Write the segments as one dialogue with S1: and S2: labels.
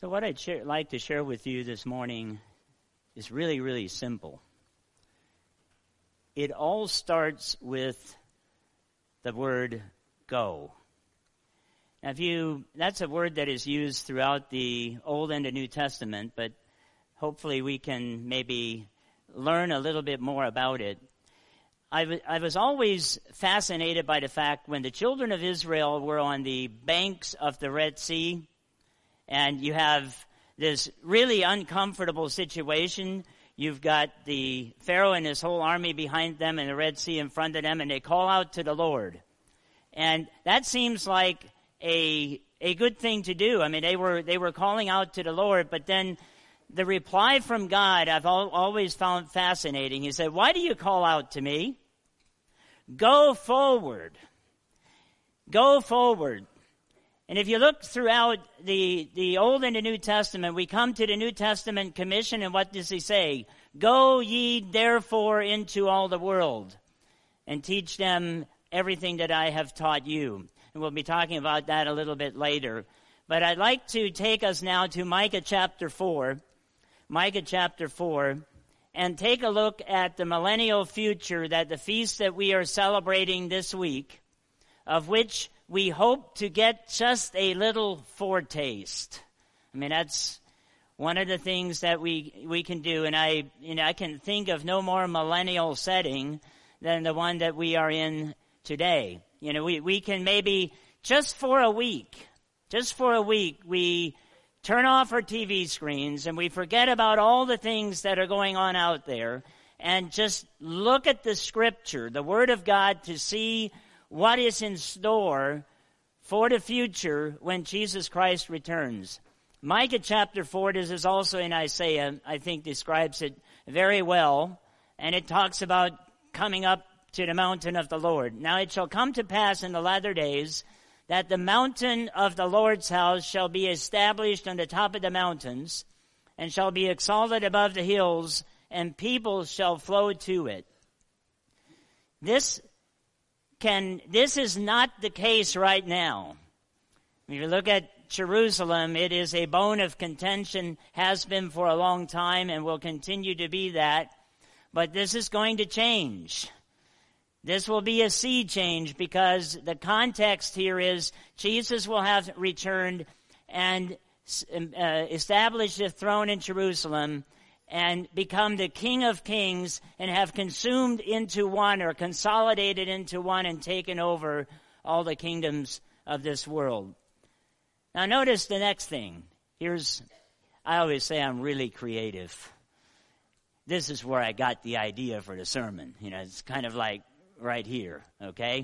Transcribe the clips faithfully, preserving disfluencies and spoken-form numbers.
S1: So what I'd share, like to share with you this morning is really, really simple. It all starts with the word go. Now, if you, that's a word that is used throughout the Old and the New Testament, but hopefully we can maybe learn a little bit more about it. I, w- I was always fascinated by the fact when the children of Israel were on the banks of the Red Sea, and you have this really uncomfortable situation. You've got the Pharaoh and his whole army behind them and the Red Sea in front of them, and they call out to the Lord. And that seems like a a good thing to do. I mean, they were they were calling out to the Lord, but then the reply from God I've al- always found fascinating. He said, "Why do you call out to me? Go forward. Go forward." And if you look throughout the, the Old and the New Testament, we come to the New Testament commission, and what does he say? Go ye therefore into all the world and teach them everything that I have taught you. And we'll be talking about that a little bit later. But I'd like to take us now to Micah chapter four, Micah chapter four, and take a look at the millennial future, that the feast that we are celebrating this week, of which we hope to get just a little foretaste. I mean, that's one of the things that we we can do, and I you know I can think of no more millennial setting than the one that we are in today. You know, we, we can maybe just for a week, just for a week, we turn off our T V screens and we forget about all the things that are going on out there and just look at the Scripture, the Word of God, to see what is in store for the future when Jesus Christ returns. Micah chapter four, this is also in Isaiah, I think describes it very well, and it talks about coming up to the mountain of the Lord. Now it shall come to pass in the latter days that the mountain of the Lord's house shall be established on the top of the mountains, and shall be exalted above the hills, and people shall flow to it. This Can, this is not the case right now. If you look at Jerusalem, it is a bone of contention, has been for a long time, and will continue to be that. But this is going to change. This will be a sea change, because the context here is Jesus will have returned and uh, established a throne in Jerusalem, and become the King of Kings, and have consumed into one, or consolidated into one, and taken over all the kingdoms of this world. Now notice the next thing. Here's, I always say I'm really creative. This is where I got the idea for the sermon. You know, it's kind of like right here, okay?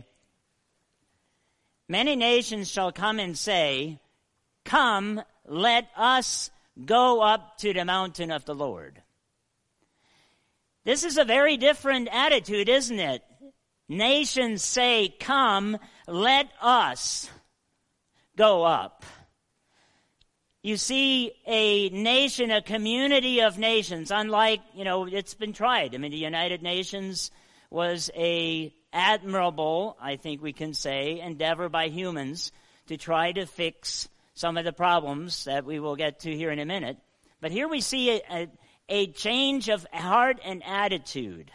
S1: Many nations shall come and say, "Come, let us go up to the mountain of the Lord." This is a very different attitude, isn't it? Nations say, "Come, let us go up." You see a nation, a community of nations, unlike, you know, it's been tried. I mean, the United Nations was a admirable, I think we can say, endeavor by humans to try to fix some of the problems that we will get to here in a minute. But here we see a, a, a change of heart and attitude.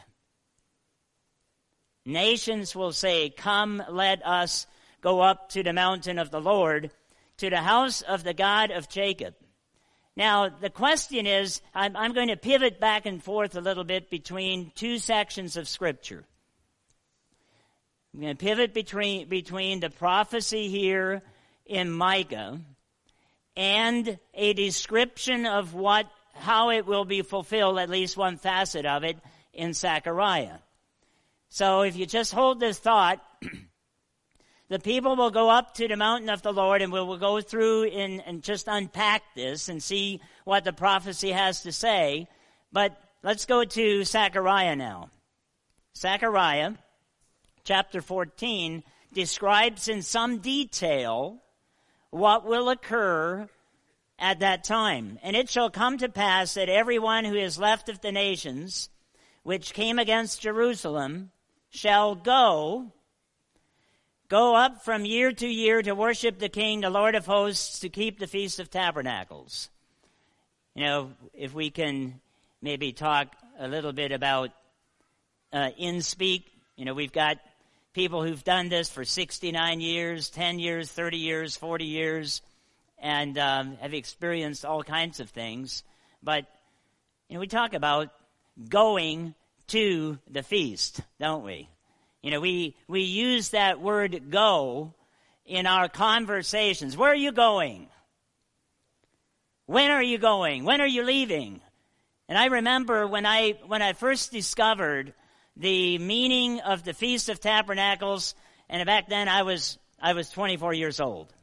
S1: Nations will say, "Come, let us go up to the mountain of the Lord, to the house of the God of Jacob." Now, the question is, I'm, I'm going to pivot back and forth a little bit between two sections of Scripture. I'm going to pivot between, between the prophecy here in Micah and a description of what, how it will be fulfilled, at least one facet of it, in Zechariah. So if you just hold this thought, the people will go up to the mountain of the Lord, and we will go through and, and just unpack this and see what the prophecy has to say. But let's go to Zechariah now. Zechariah chapter fourteen describes in some detail what will occur at that time. "And it shall come to pass that everyone who is left of the nations which came against Jerusalem shall go, go up from year to year to worship the King, the Lord of hosts, to keep the Feast of Tabernacles. You know, if we can maybe talk a little bit about uh, in-speak. You know, we've got people who've done this for sixty-nine years, ten years, thirty years, forty years, and um, have experienced all kinds of things. But, you know, we talk about going to the feast, don't we? You know, we, we use that word go in our conversations. Where are you going? When are you going? When are you leaving? And I remember when I when I first discovered the meaning of the Feast of Tabernacles, and back then I was I was twenty-four years old.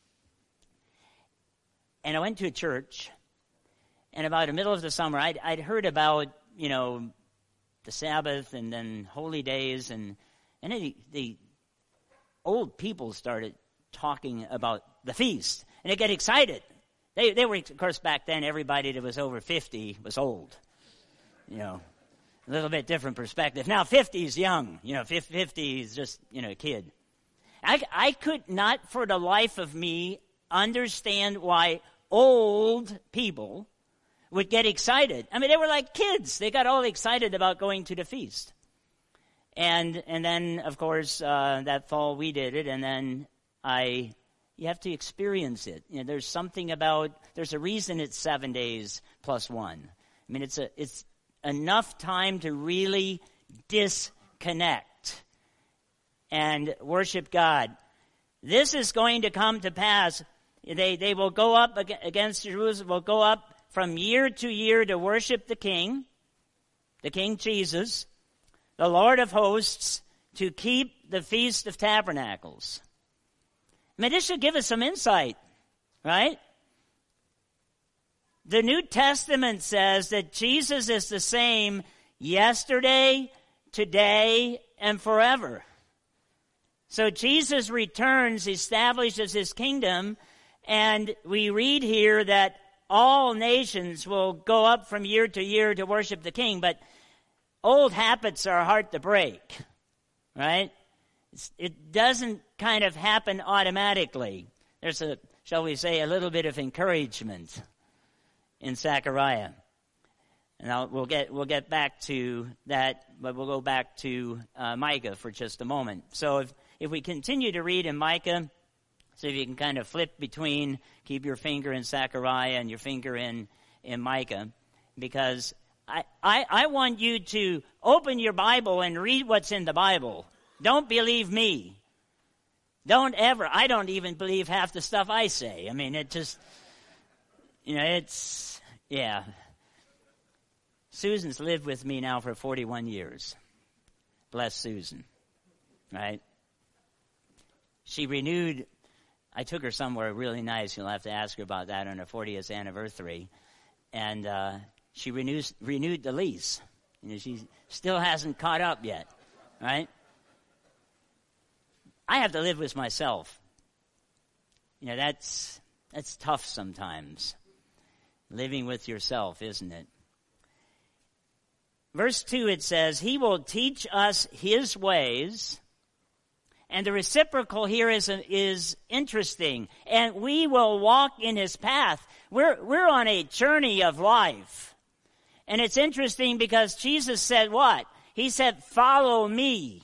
S1: And I went to a church, and about the middle of the summer, I'd, I'd heard about, you know, the Sabbath and then holy days, and and then the, the old people started talking about the feast, and they get excited. They they were, of course, back then, everybody that was over fifty was old. You know, a little bit different perspective. Now, fifty is young. You know, fifty is just, you know, a kid. I, I could not for the life of me understand why old people would get excited. I mean, they were like kids. They got all excited about going to the feast. And and then, of course, uh, that fall we did it, and then I... You have to experience it. You know, there's something about, there's a reason it's seven days plus one. I mean, it's a it's enough time to really disconnect and worship God. This is going to come to pass. They they will go up against Jerusalem, will go up from year to year to worship the King, the King Jesus, the Lord of hosts, to keep the Feast of Tabernacles. I mean, this should give us some insight, right? The New Testament says that Jesus is the same yesterday, today, and forever. So Jesus returns, establishes his kingdom, and we read here that all nations will go up from year to year to worship the King, but old habits are hard to break, right? It doesn't kind of happen automatically. There's a, shall we say, a little bit of encouragement in Zechariah. And I'll, we'll get we'll get back to that, but we'll go back to uh, Micah for just a moment. So if, if we continue to read in Micah, so if you can kind of flip between, keep your finger in Zechariah and your finger in, in Micah, because I, I, I want you to open your Bible and read what's in the Bible. Don't believe me. Don't ever. I don't even believe half the stuff I say. I mean, it just, you know, it's, yeah. Susan's lived with me now for forty-one years. Bless Susan, right? She renewed, I took her somewhere really nice. You'll have to ask her about that on her fortieth anniversary. And uh, she renews, renewed the lease. You know, she still hasn't caught up yet, right? I have to live with myself. You know, that's that's tough sometimes. Living with yourself, isn't it? Verse two, it says, he will teach us his ways. And the reciprocal here is is interesting. And we will walk in his path. We're we're on a journey of life. And it's interesting because Jesus said what? He said, follow me.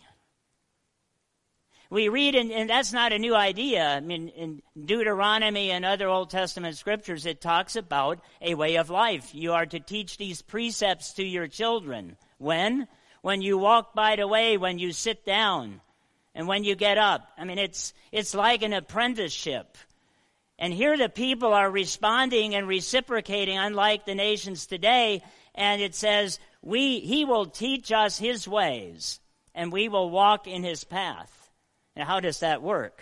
S1: We read, in, and that's not a new idea. I mean, in Deuteronomy and other Old Testament scriptures, it talks about a way of life. You are to teach these precepts to your children. When? When you walk by the way, when you sit down, and when you get up. I mean, it's it's like an apprenticeship. And here the people are responding and reciprocating, unlike the nations today. And it says, "We he will teach us his ways, and we will walk in his path." Now, how does that work?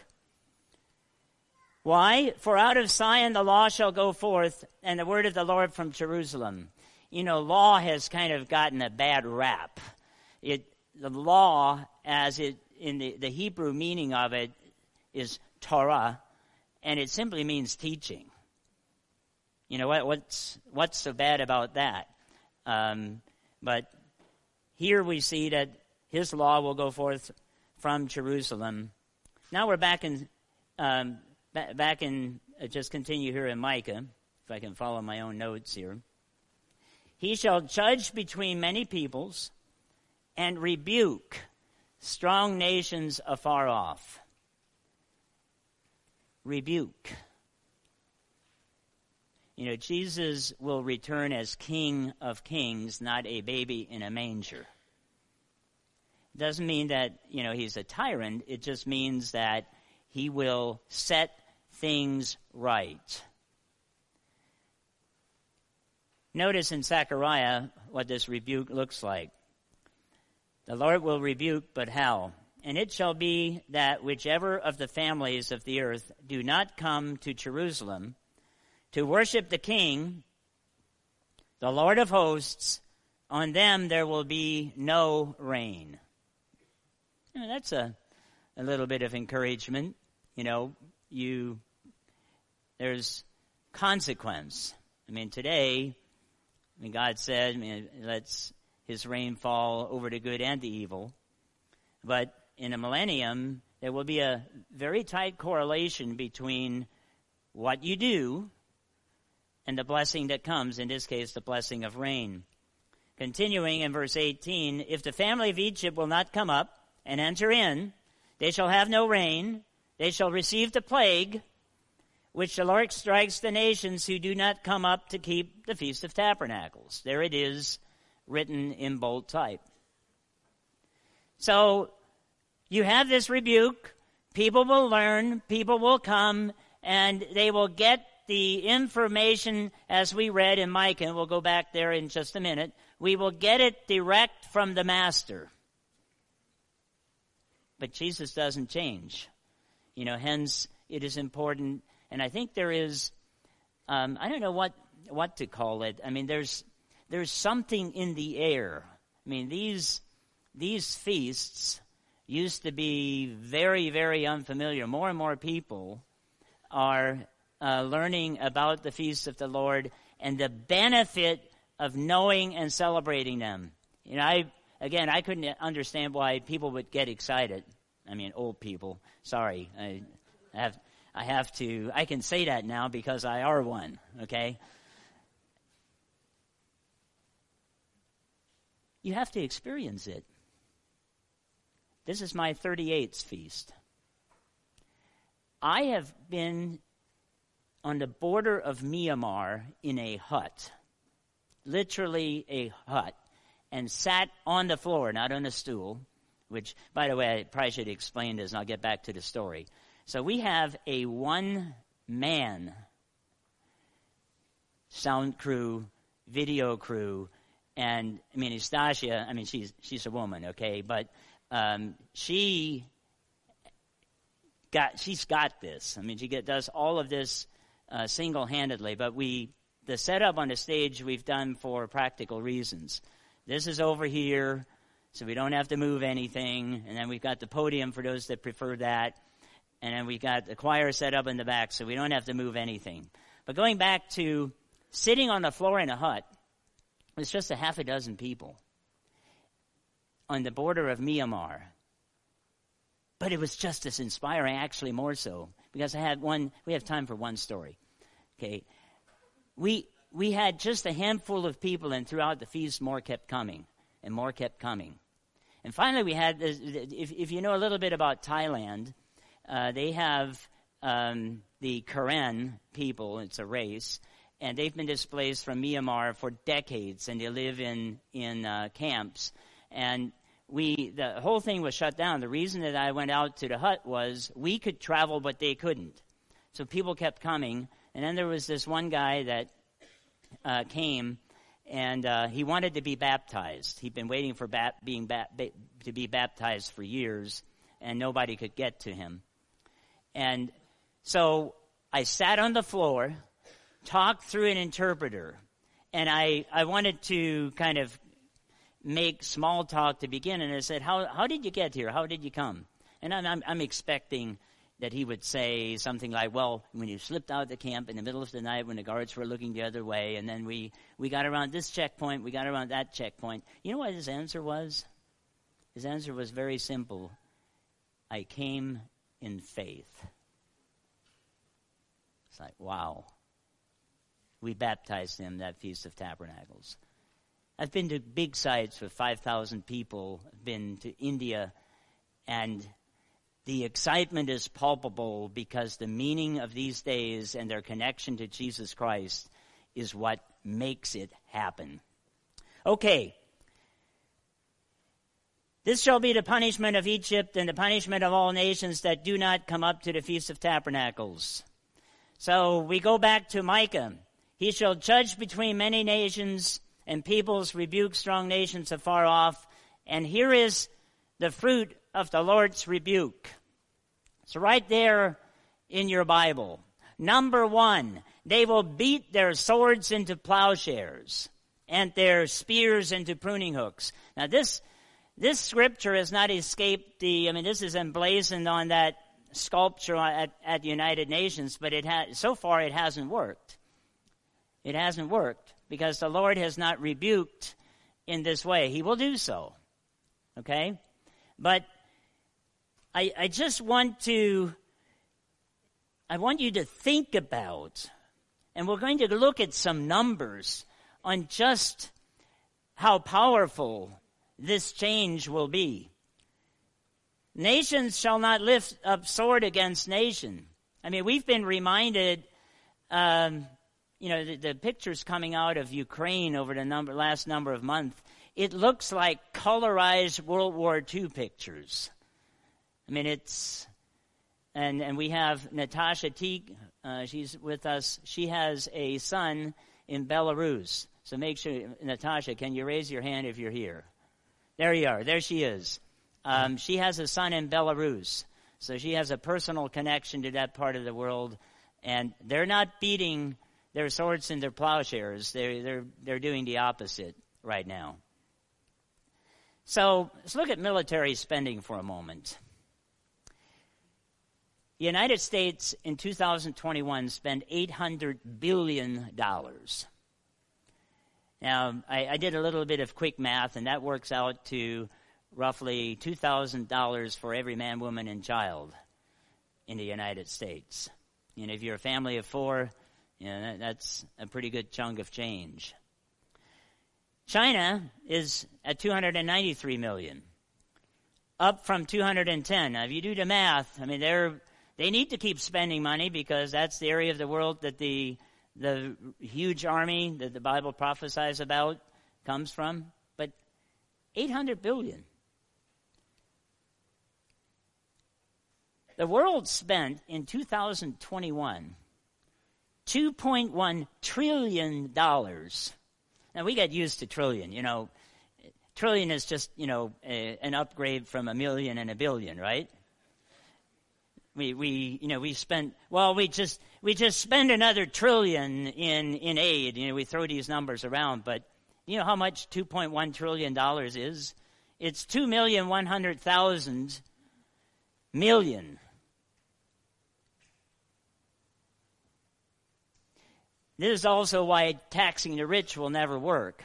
S1: Why? For out of Zion the law shall go forth, and the word of the Lord from Jerusalem. You know, law has kind of gotten a bad rap. It, the law, as it in the, the Hebrew meaning of it, is Torah, and it simply means teaching. You know, what, what's what's so bad about that? Um, but here we see that his law will go forth from Jerusalem. Now we're back in, um, ba- back in, uh, just continue here in Micah, if I can follow my own notes here. He shall judge between many peoples and rebuke strong nations afar off. Rebuke. You know, Jesus will return as King of Kings, not a baby in a manger. Doesn't mean that, you know, he's a tyrant. It just means that he will set things right. Notice in Zechariah what this rebuke looks like. The Lord will rebuke, but how? And it shall be that whichever of the families of the earth do not come to Jerusalem to worship the King, the Lord of hosts, on them there will be no rain. You know, that's a, a little bit of encouragement. You know, you there's consequence. I mean, today, I mean, God said, I mean, let's his rain fall over the good and the evil. But in a millennium, there will be a very tight correlation between what you do and the blessing that comes, in this case, the blessing of rain. Continuing in verse eighteen, if the family of Egypt will not come up and enter in, they shall have no rain, they shall receive the plague, which the Lord strikes the nations who do not come up to keep the Feast of Tabernacles. There it is, written in bold type. So, you have this rebuke, people will learn, people will come, and they will get the information as we read in Micah, and we'll go back there in just a minute. We will get it direct from the Master. But Jesus doesn't change. You know, hence it is important, and I think there is, um, I don't know what, what to call it. I mean, there's there's something in the air. I mean, these these feasts used to be very, very unfamiliar. More and more people are uh, learning about the feasts of the Lord and the benefit of knowing and celebrating them. You know, I again, I couldn't understand why people would get excited. I mean, old people. Sorry, I have, I have to. I can say that now because I are one. Okay. You have to experience it. This is my thirty-eighth feast. I have been on the border of Myanmar in a hut, literally a hut, and sat on the floor, not on a stool, which, by the way, I probably should explain this, and I'll get back to the story. So we have a one-man sound crew, video crew, and, I mean, Anastasia, I mean, she's she's a woman, okay, but um, she got, she's got this. I mean, she get, does all of this uh, single-handedly, but we, the setup on the stage we've done for practical reasons. This is over here, so we don't have to move anything, and then we've got the podium for those that prefer that, and then we've got the choir set up in the back, so we don't have to move anything. But going back to sitting on the floor in a hut, it's just a half a dozen people on the border of Myanmar. But it was just as inspiring, actually more so, because I had one, we have time for one story. Okay. We we had just a handful of people, and throughout the feast, more kept coming, and more kept coming. And finally we had, this, if, if you know a little bit about Thailand, uh, they have um, the Karen people, it's a race, and they've been displaced from Myanmar for decades, and they live in in uh, camps. And we, the whole thing was shut down. The reason that I went out to the hut was we could travel, but they couldn't. So people kept coming. And then there was this one guy that uh, came, and uh, he wanted to be baptized. He'd been waiting for ba- being ba- ba- to be baptized for years, and nobody could get to him. And so I sat on the floor, talked through an interpreter, and I, I wanted to kind of make small talk to begin, and I said, how how did you get here? How did you come? And I'm, I'm, I'm expecting that he would say something like, well, when you slipped out of the camp in the middle of the night when the guards were looking the other way, and then we, we got around this checkpoint, we got around that checkpoint. You know what his answer was? His answer was very simple. I came in faith. It's like, wow. We baptized him that Feast of Tabernacles. I've been to big sites with five thousand people. I've been to India, and the excitement is palpable because the meaning of these days and their connection to Jesus Christ is what makes it happen. Okay. This shall be the punishment of Egypt and the punishment of all nations that do not come up to the Feast of Tabernacles. So we go back to Micah. He shall judge between many nations and peoples, rebuke strong nations afar off. And here is the fruit of the Lord's rebuke. It's right there in your Bible. Number one, they will beat their swords into plowshares and their spears into pruning hooks. Now this this scripture has not escaped the, I mean, this is emblazoned on that sculpture at, at the United Nations, but it ha- so far it hasn't worked. It hasn't worked because the Lord has not rebuked in this way. He will do so. Okay? But I, I just want to, I want you to think about, and we're going to look at some numbers on just how powerful this change will be. Nations shall not lift up sword against nation. I mean, we've been reminded, um, you know, the, the pictures coming out of Ukraine over the number, last number of months, it looks like colorized World War Two pictures. I mean, it's, and, and we have Natasha Teague, uh, she's with us. She has a son in Belarus. So make sure, Natasha, can you raise your hand if you're here? There you are. There she is. Um, she has a son in Belarus. So she has a personal connection to that part of the world. And they're not beating their swords into plowshares. They're, they're, they're doing the opposite right now. So let's look at military spending for a moment. The United States in two thousand twenty-one spent eight hundred billion dollars. Now, I, I did a little bit of quick math, and that works out to roughly two thousand dollars for every man, woman, and child in the United States. And if you're a family of four, you know, that, that's a pretty good chunk of change. China is at two hundred ninety-three million dollars, up from two hundred ten. Now, if you do the math, I mean, they're they need to keep spending money because that's the area of the world that the the huge army that the Bible prophesies about comes from. But eight hundred billion dollars. The world spent in two thousand twenty-one two point one trillion dollars. Now, we get used to trillion, you know. Trillion is just, you know, a, an upgrade from a million and a billion, right? We, we, you know, we spent, well, we just, we just spend another trillion in, in aid. You know, we throw these numbers around, but you know how much two point one trillion dollars is? It's two million one hundred thousand million. This is also why taxing the rich will never work.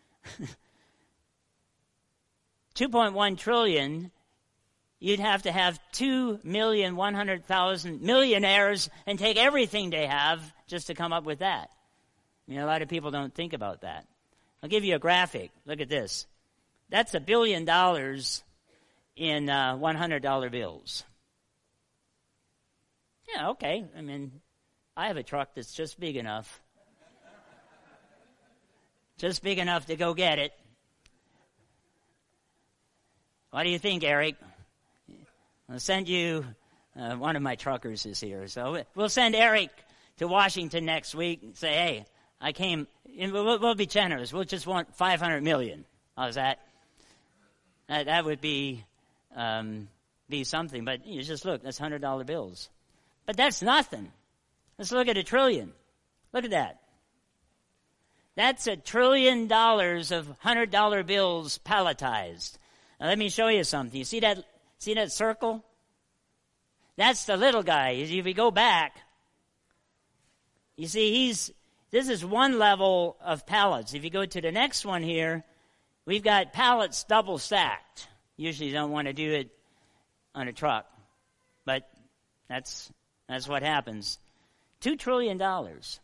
S1: two point one trillion, you'd have to have two million one hundred thousand millionaires and take everything they have just to come up with that. I mean, a lot of people don't think about that. I'll give you a graphic. Look at this. That's a billion dollars in uh, one hundred dollar bills. Yeah, okay. I mean, I have a truck that's just big enough. Just big enough to go get it. What do you think, Eric? I'll send you, uh, one of my truckers is here, so we'll send Eric to Washington next week and say, hey, I came, and we'll, we'll be generous. We'll just want five hundred million dollars. How's that? That, that would be, um, be something, but you just look, that's one hundred dollar bills. But that's nothing. Let's look at a trillion. Look at that. That's a trillion dollars of one hundred dollar bills palletized. Now let me show you something. You see that, see that circle? That's the little guy. If we go back, you see he's, this is one level of pallets. If you go to the next one here, we've got pallets double stacked. Usually you don't want to do it on a truck. But That's that's what happens. Two trillion dollars.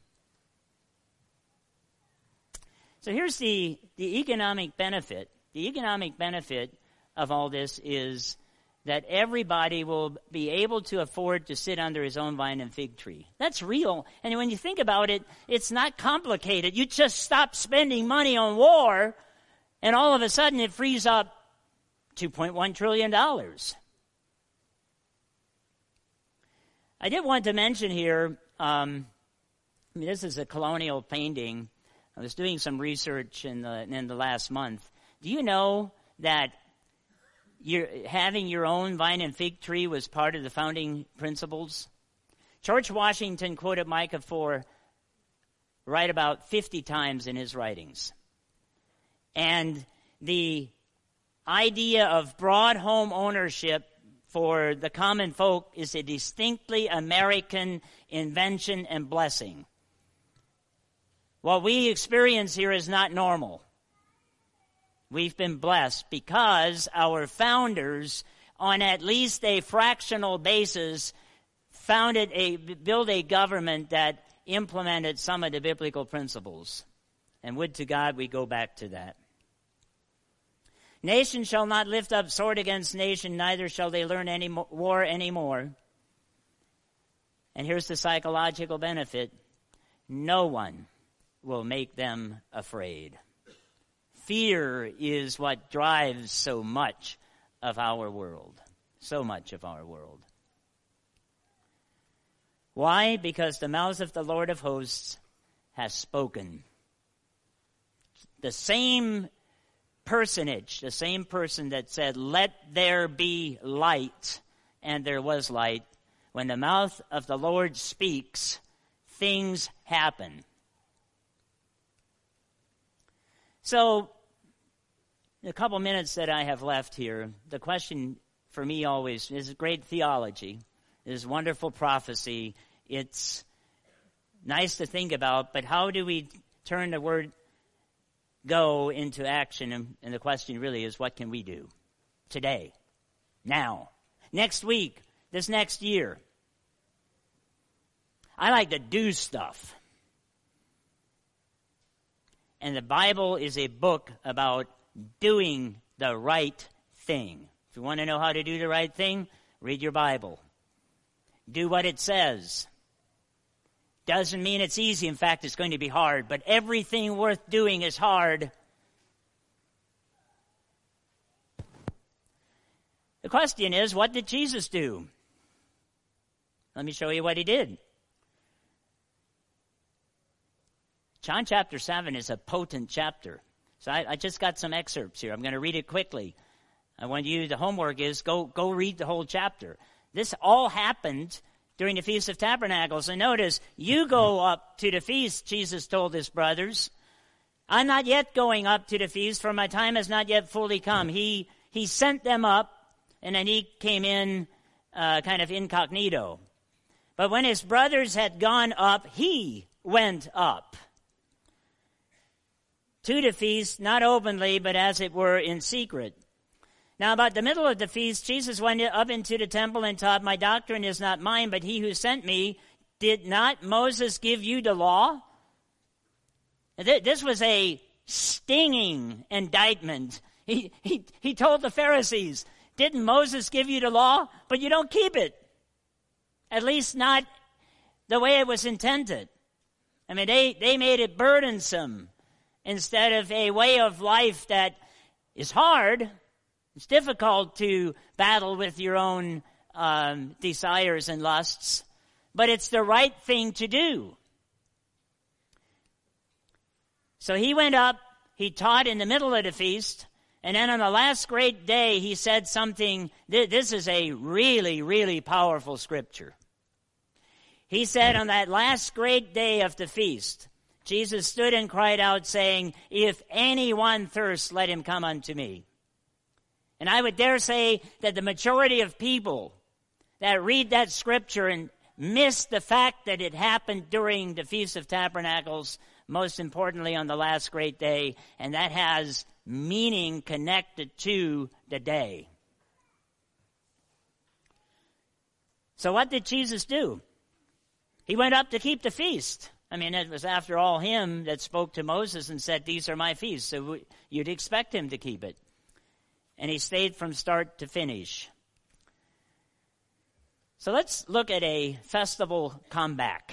S1: So here's the, the economic benefit. The economic benefit of all this is that everybody will be able to afford to sit under his own vine and fig tree. That's real. And when you think about it, it's not complicated. You just stop spending money on war, and all of a sudden it frees up two point one trillion dollars. I did want to mention here, um, I mean, this is a colonial painting. I was doing some research in the, in the last month. Do you know that you're, having your own vine and fig tree was part of the founding principles? George Washington quoted Micah four right about fifty times in his writings. And the idea of broad home ownership for the common folk is a distinctly American invention and blessing. What we experience here is not normal. We've been blessed because our founders, on at least a fractional basis, founded a, built a government that implemented some of the biblical principles. And would to God we go back to that. Nation shall not lift up sword against nation, neither shall they learn any mo- war anymore. And here's the psychological benefit. No one will make them afraid. Fear is what drives so much of our world. So much of our world. Why? Because the mouth of the Lord of hosts has spoken. The same personage, the same person that said, "Let there be light," and there was light. When the mouth of the Lord speaks, things happen. So, in a couple minutes that I have left here, the question for me always is great theology, is wonderful prophecy. It's nice to think about, but how do we turn the word go into action? And, and the question really is, what can we do today, now, next week, this next year? I like to do stuff. And the Bible is a book about doing the right thing. If you want to know how to do the right thing, read your Bible. Do what it says. Doesn't mean it's easy. In fact, it's going to be hard. But everything worth doing is hard. The question is, what did Jesus do? Let me show you what he did. John chapter seven is a potent chapter. So I, I just got some excerpts here. I'm going to read it quickly. I want you, the homework is, go, go read the whole chapter. This all happened during the Feast of Tabernacles. And notice, you go up to the feast, Jesus told his brothers. I'm not yet going up to the feast, for my time has not yet fully come. He, he sent them up, and then he came in uh, kind of incognito. But when his brothers had gone up, he went up to the feast, not openly, but as it were in secret. Now about the middle of the feast, Jesus went up into the temple and taught, "My doctrine is not mine, but he who sent me. Did not Moses give you the law?" This was a stinging indictment. He, he, he told the Pharisees, "Didn't Moses give you the law? But you don't keep it. At least not the way it was intended." I mean, they, they made it burdensome instead of a way of life that is hard. It's difficult to battle with your own um, desires and lusts, but it's the right thing to do. So he went up, he taught in the middle of the feast, and then on the last great day he said something. Th- this is a really, really powerful scripture. He said, on that last great day of the feast, Jesus stood and cried out, saying, "If anyone thirsts, let him come unto me." And I would dare say that the majority of people that read that scripture and miss the fact that it happened during the Feast of Tabernacles, most importantly on the last great day, and that has meaning connected to the day. So what did Jesus do? He went up to keep the feast. I mean, it was after all him that spoke to Moses and said, these are my feasts. So you'd expect him to keep it. And he stayed from start to finish. So let's look at a festival comeback.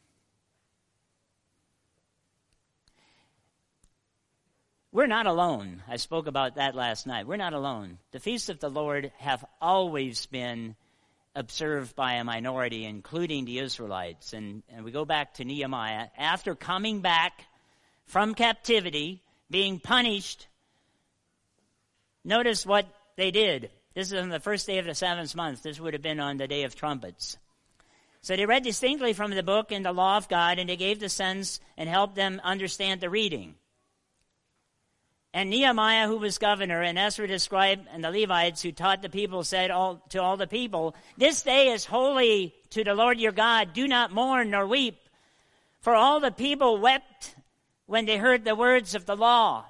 S1: We're not alone. I spoke about that last night. We're not alone. The feasts of the Lord have always been observed by a minority, including the Israelites. And, and we go back to Nehemiah. After coming back from captivity, being punished, notice what they did. This is on the first day of the seventh month. This would have been on the day of trumpets. So they read distinctly from the book and the law of God, and they gave the sense and helped them understand the reading. And Nehemiah, who was governor, and Ezra the scribe, and the Levites who taught the people, said all, to all the people, this day is holy to the Lord your God. Do not mourn nor weep. For all the people wept when they heard the words of the law.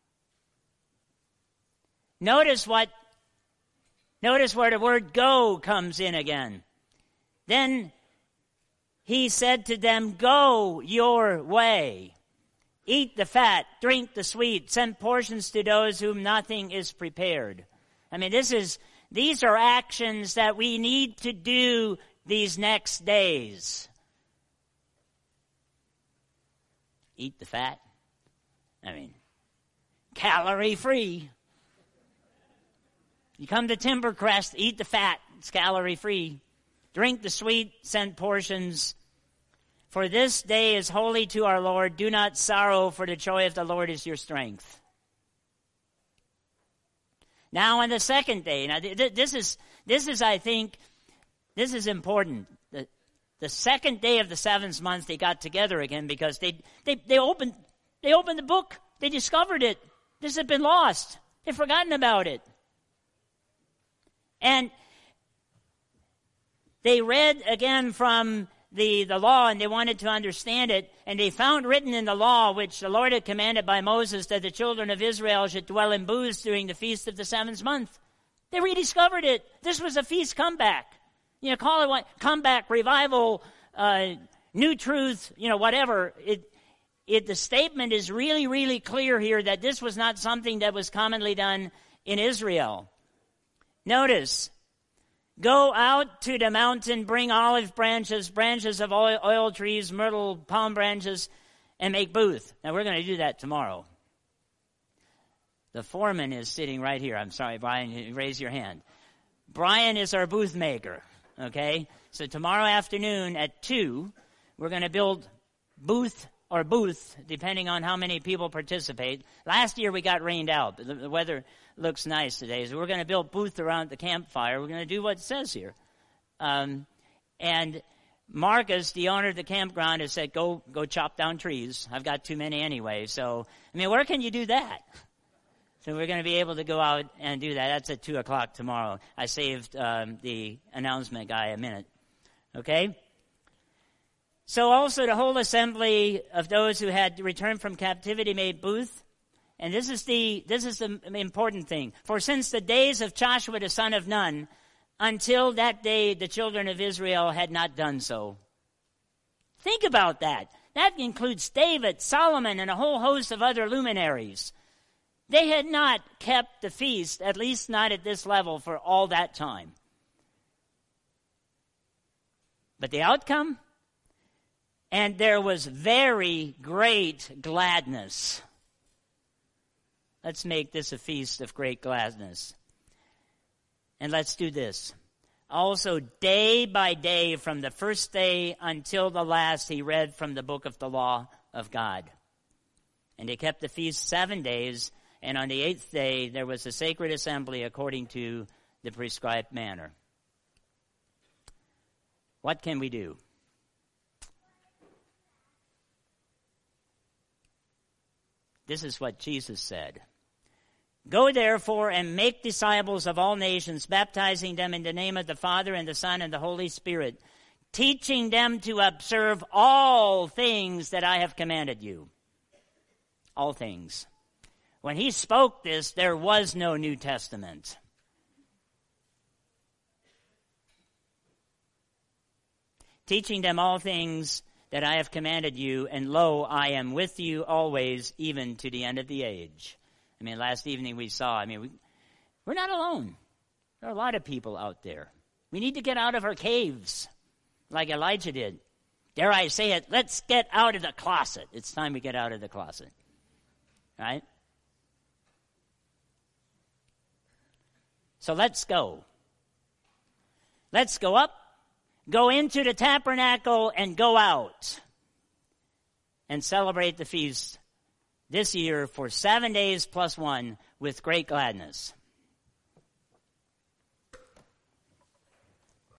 S1: Notice what, notice where the word go comes in again. Then he said to them, go your way. Eat the fat, drink the sweet, send portions to those whom nothing is prepared. I mean, this is, these are actions that we need to do these next days. Eat the fat. I mean, calorie free. You come to Timbercrest, eat the fat. It's calorie free. Drink the sweet, send portions. For this day is holy to our Lord. Do not sorrow, for the joy of the Lord is your strength. Now on the second day, now this is, this is, I think, this is important. The, the second day of the seventh month, they got together again because they, they, they opened, they opened the book. They discovered it. This had been lost. They'd forgotten about it. And they read again from The, the law, and they wanted to understand it, and they found written in the law, which the Lord had commanded by Moses, that the children of Israel should dwell in booths during the feast of the seventh month. They rediscovered it. This was a feast comeback. You know, call it what, comeback, revival, uh, new truth, you know, whatever. It, it, the statement is really, really clear here that this was not something that was commonly done in Israel. Notice, go out to the mountain, bring olive branches, branches of oil, oil trees, myrtle, palm branches, and make booth. Now, we're going to do that tomorrow. The foreman is sitting right here. I'm sorry, Brian, raise your hand. Brian is our booth maker, okay? So tomorrow afternoon at two, we're going to build booth or booth, depending on how many people participate. Last year we got rained out. The, the weather looks nice today. So we're going to build booth around the campfire. We're going to do what it says here. Um, and Marcus, the owner of the campground, has said, go go chop down trees. I've got too many anyway. So, I mean, where can you do that? So we're going to be able to go out and do that. That's at two o'clock tomorrow. I saved um, the announcement guy a minute. Okay? So also the whole assembly of those who had returned from captivity made booth. And this is the this is the important thing. For since the days of Joshua the son of Nun, until that day the children of Israel had not done so. Think about that. That includes David, Solomon, and a whole host of other luminaries. They had not kept the feast, at least not at this level, for all that time. But the outcome? And there was very great gladness. Let's make this a feast of great gladness. And let's do this. Also, day by day, from the first day until the last, he read from the book of the law of God. And they kept the feast seven days, and on the eighth day, there was a sacred assembly according to the prescribed manner. What can we do? This is what Jesus said. Go therefore and make disciples of all nations, baptizing them in the name of the Father and the Son and the Holy Spirit, teaching them to observe all things that I have commanded you. All things. When he spoke this, there was no New Testament. teaching them all things that I have commanded you, and lo, I am with you always, even to the end of the age. I mean, last evening we saw, I mean, we, we're not alone. There are a lot of people out there. We need to get out of our caves, like Elijah did. Dare I say it, let's get out of the closet. It's time we get out of the closet. Right? So let's go. Let's go up, go into the tabernacle, and go out and celebrate the feast this year for seven days plus one with great gladness.